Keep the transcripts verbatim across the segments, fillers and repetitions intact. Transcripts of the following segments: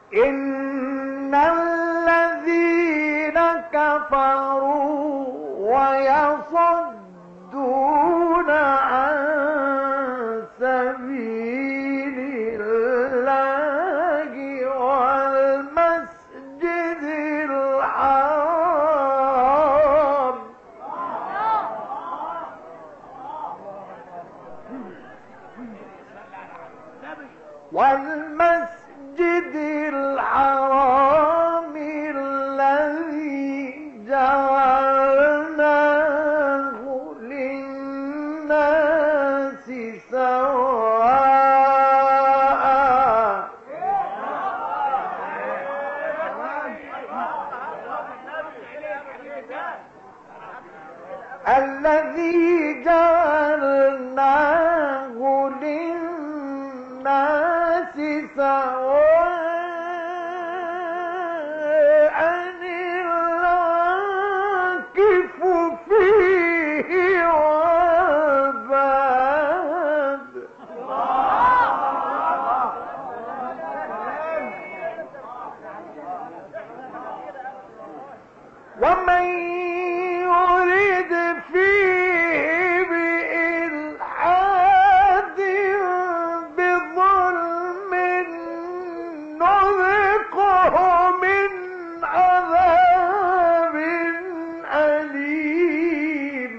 إن الذين كفروا ويصدون عن سبيل الله والمسجد الحرام والمسجد الحرام الذي جعلناه للناس سواء الذي جعلناه للناس سواء العاكف فيه والباد ومن يريد فيه بإلحاد بظلم نذقه من عذاب أليم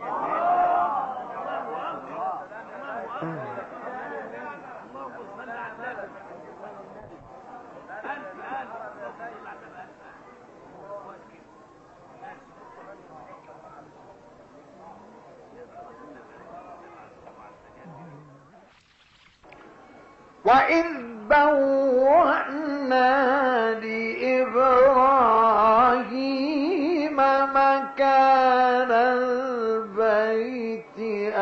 وإذ بوأنا لإبراهيم مكان البيت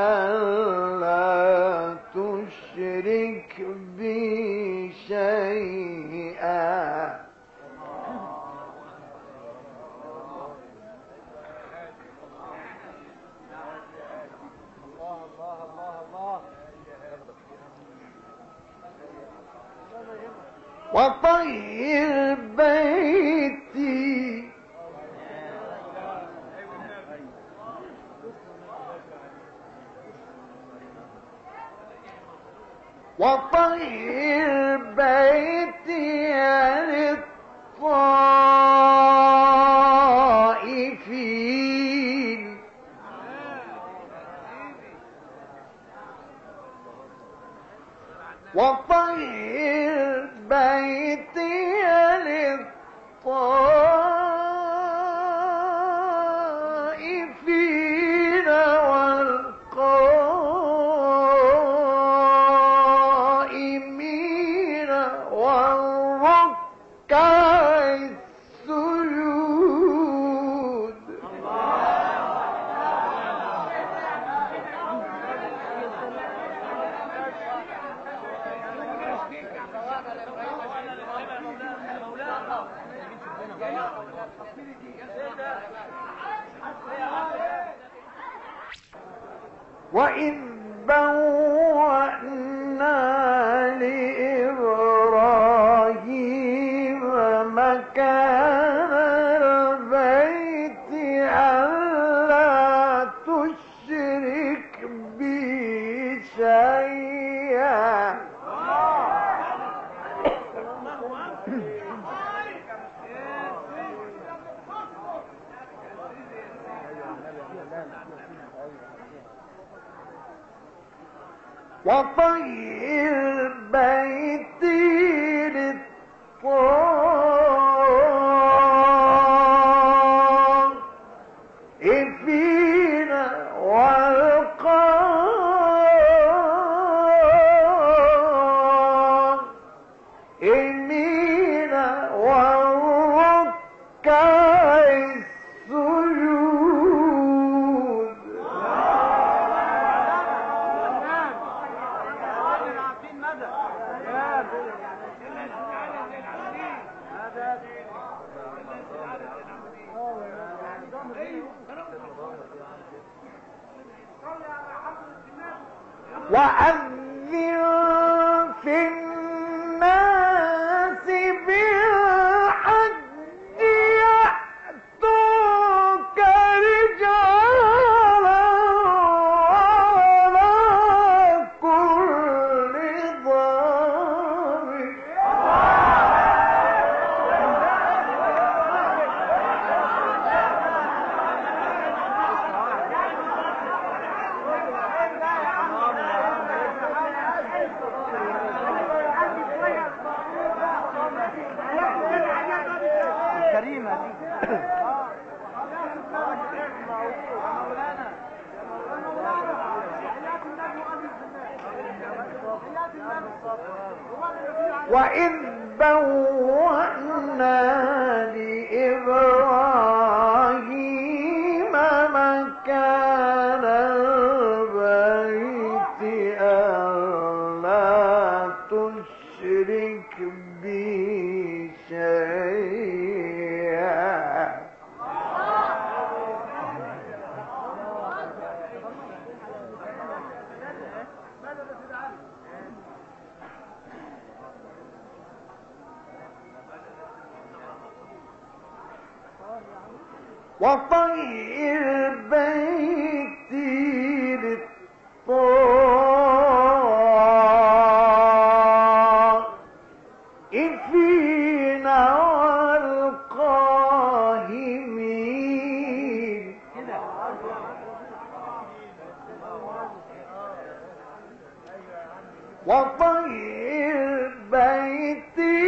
ألا تشرك بي شيئا وطهر بيتي وطهر بيتي للطائفين وطهر بيتي للطائفين والقائمين والركع السجود وإذ بوأنا لإبراهيم مكان البيت ألا تشرك بي شيئا وطهر بيتي للطائفين والقائمين والركع السجود وأذن في الناس وإذ بوأنا لإبراهيم مكان البيت ألا تشرك بي شيئا وطهر بيتي للطائفين والقائمين وطهر بيتي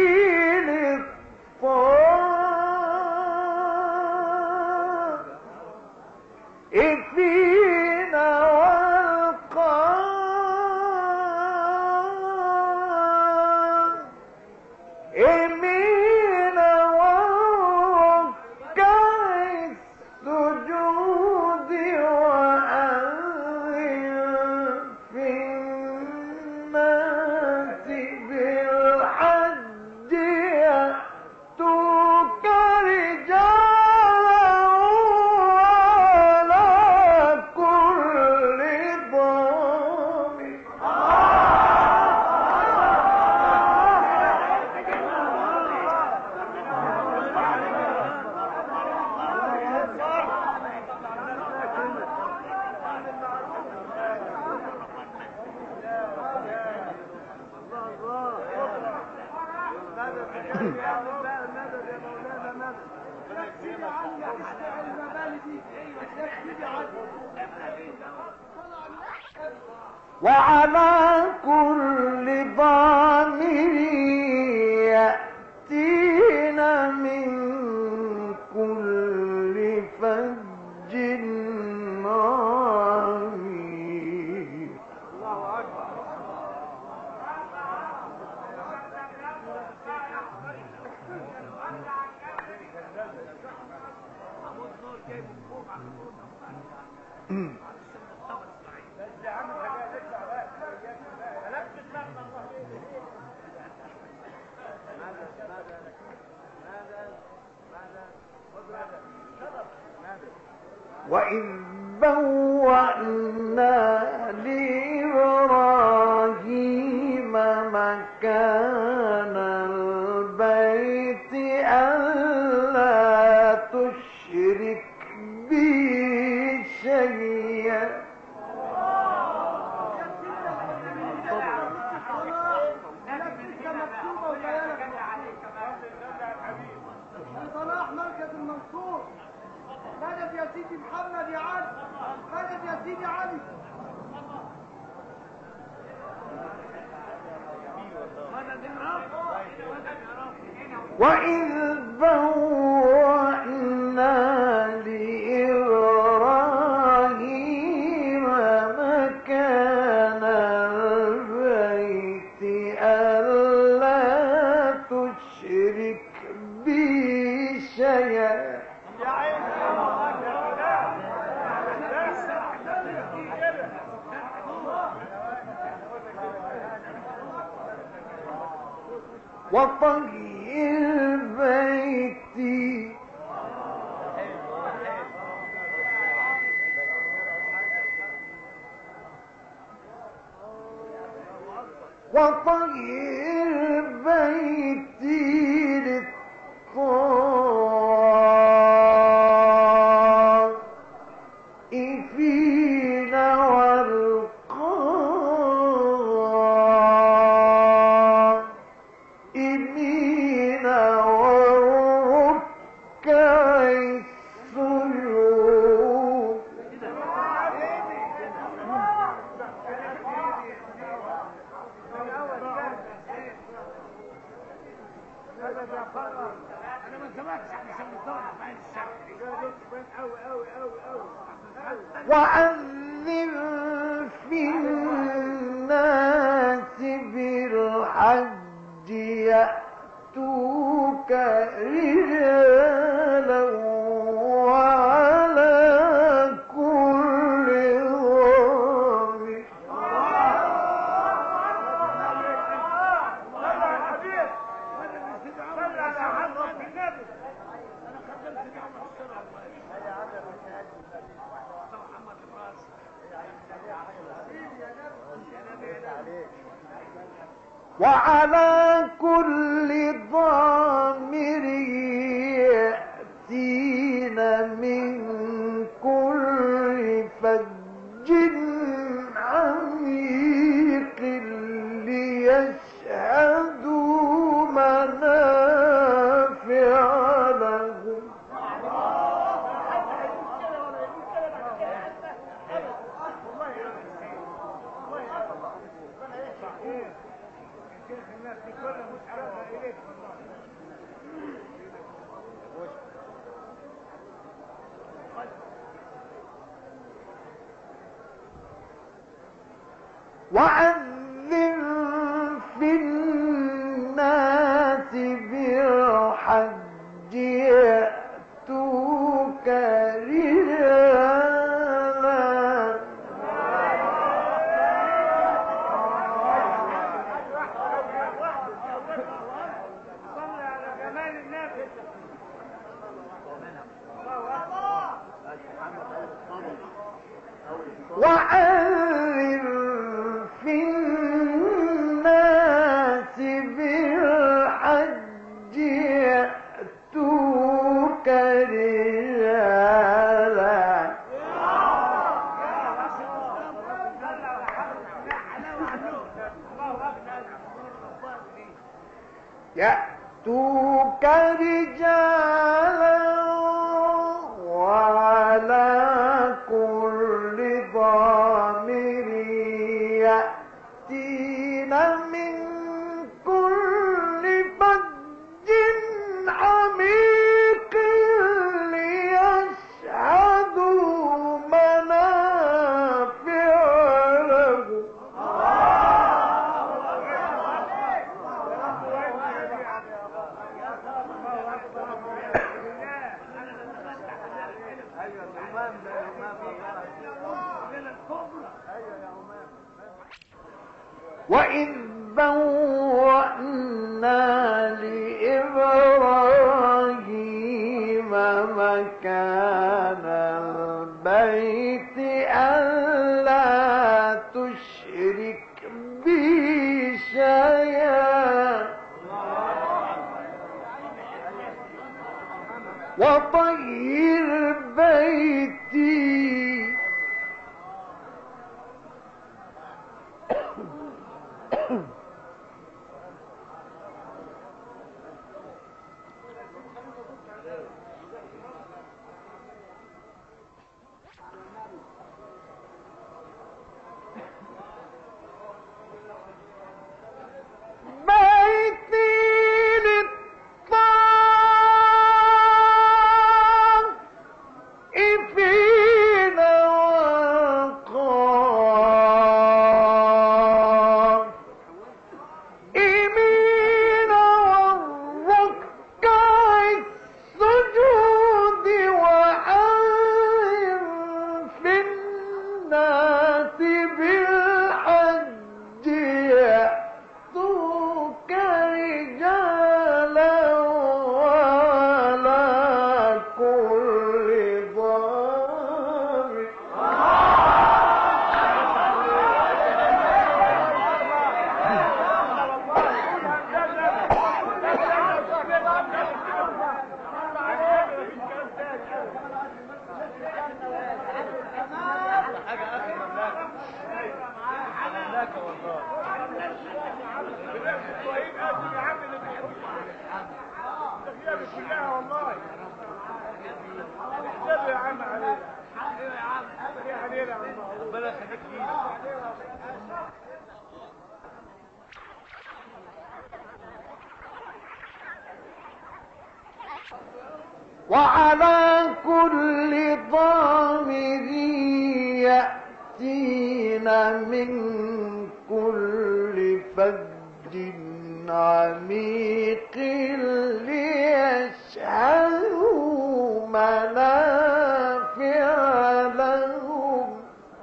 للطائفين والقائمين والركع السجود وأذن في الناس بالحج يأتوك رجالا وعلى كل ضامر وعلى كل ضامر يأتين من كل فج عميق وإذ بوأنا لإبراهيم مكان البيت ألا تشرك بي شيئا صلاح مركز المنصور. مدد يا سيدي محمد يا علي، مدد يا سيدي علي. وإذ بوأنا لإبراهيم مكان البيت ألا تشرك بي شيئا وطهر بيتي وطهر بيتي للطائفين والقائمين والركع السجود انا ما سمعتش عشان الدور بعد الشعب قوي قوي قوي قوي. وأذن في الناس بالحج يأتوك رجالا وعلى كل وعلى كل ضامر يأتين من كل فج عميق ليشهدوا منافع لهم. وأذن في الناس بالحج يأتوك رجالا وأذن في الناس بالحج يأتوك رجالا يأتوك رجالا وعلى كل ضامر يأتين من كل فج عميق ليشهدوا منافع لهم. وإذ بوأنا لإبراهيم مكان البيت ألا تشرك بي شيئا وطهر بيتي وعلى كل ضامر يأتين من كل فج عميق ليشهدوا منافع لهم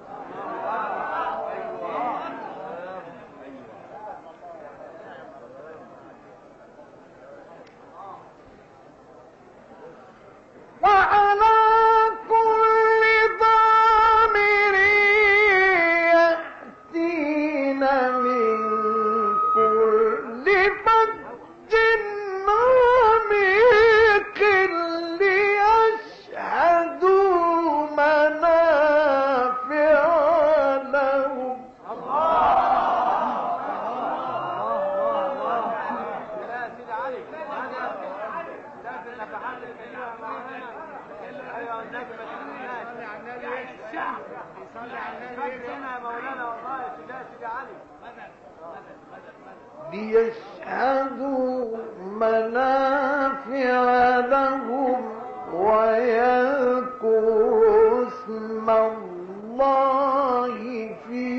وعلى كل ضامر يأتين من كل فج عميق ليشهدوا منافع لهم ليشهدوا منافع لهم ويذكروا اسم الله في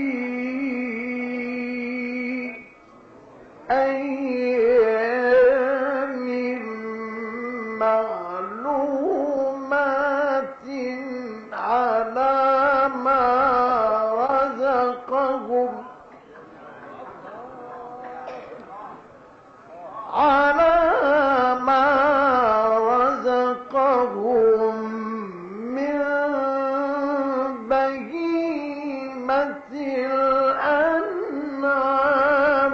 أيام معلومات على ما رزقهم على ما رزقهم من بهيمة الأنعام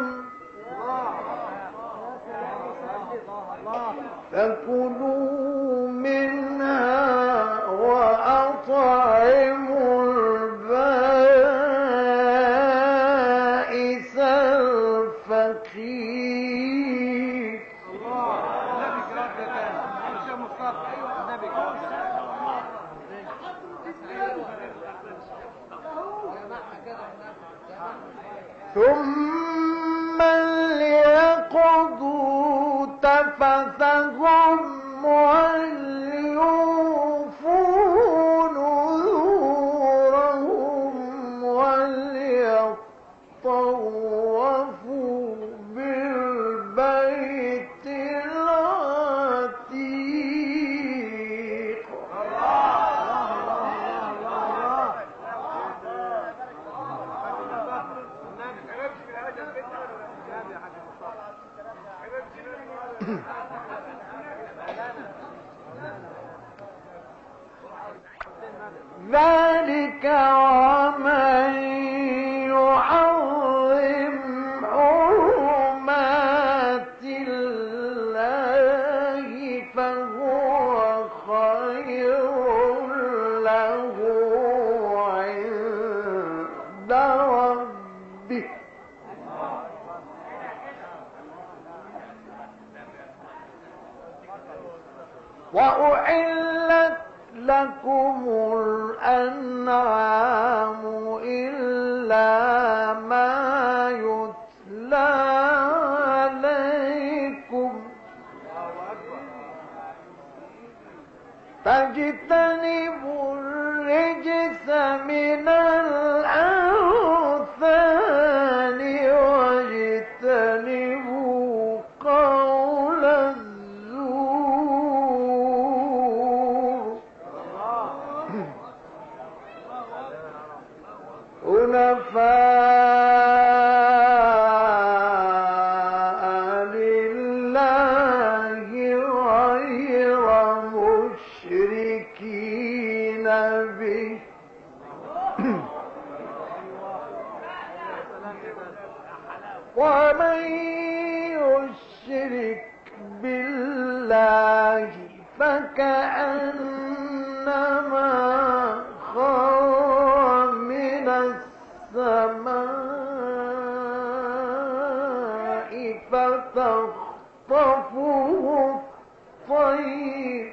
فكلوا منها وأطعموا البائس الفقير ثم ليقضوا تفثهم وليوفوا نذورهم وليطوفوا بالبيت العتيق ذلك ومن يعظم حرمات الله فهو خير له عند ربه وأحلت لكم الأنعام إلا ما يتلى عليكم فاجتنبوا الرجس من الأوثان واجتنبوا قول الزور حنفاء لله غير مشركين به ومن يشرك بالله فكأنما خر من السماء فتخطفه الطير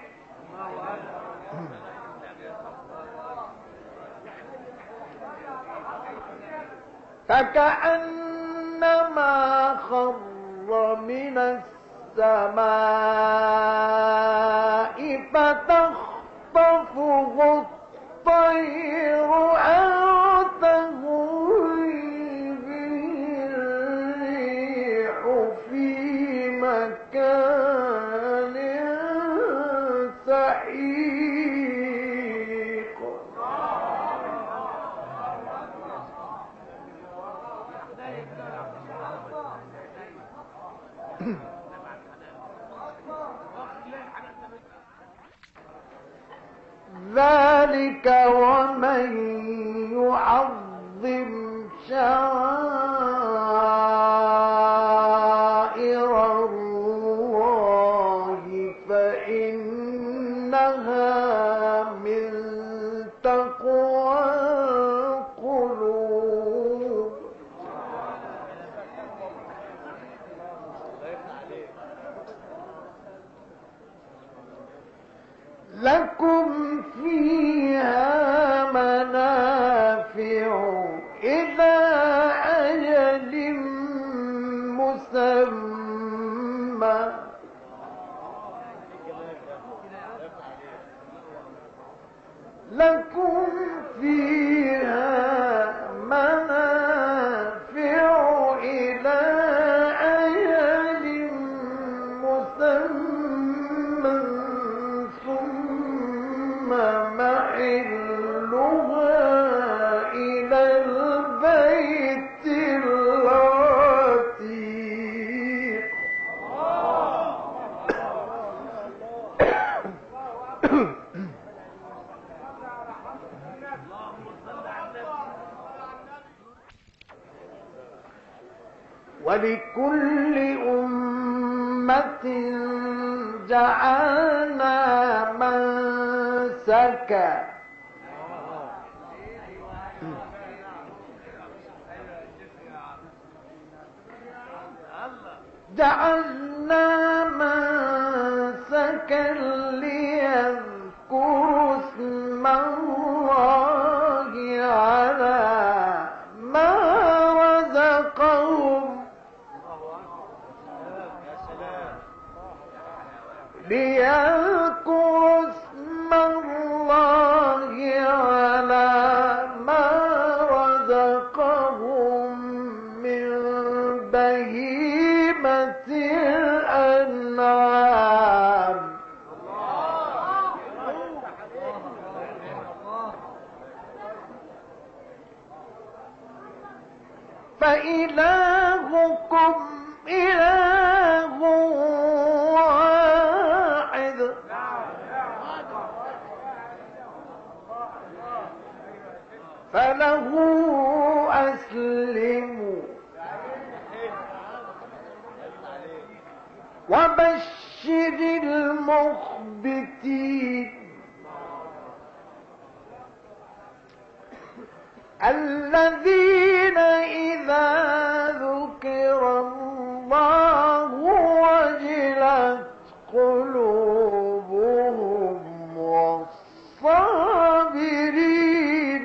فكأنما خر من السماء فتخطفه الطير أو تهوي به الريح في مكان سحيق. ذلك ومن يعظم شعائر الله فإنها من تقوى القلوب. لكم فيها منافع إلى أجل مسمى لكم فيها منافع إلى أجل مسمى ثم محلها إلى البيت العتيق. ولكل أمة جعلنا منسكا جعلنا منسكا ليذكروا اسم الله على ما رزقهم ليذكروا اسم الله على ما رزقهم من بهيمة الأنعام. فإلهكم إله واحد فله أسلموا وبشر المخبتين الذين إذا ذكر الله وجلت قلوبهم والصابرين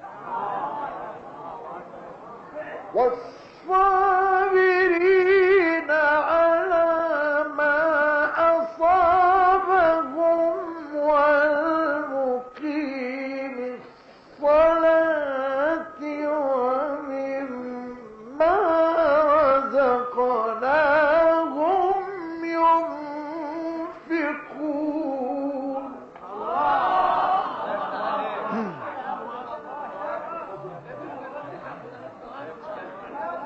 والصابرين على ما أصابهم والمقيم الصلاة ومما رزقناهم ينفقون.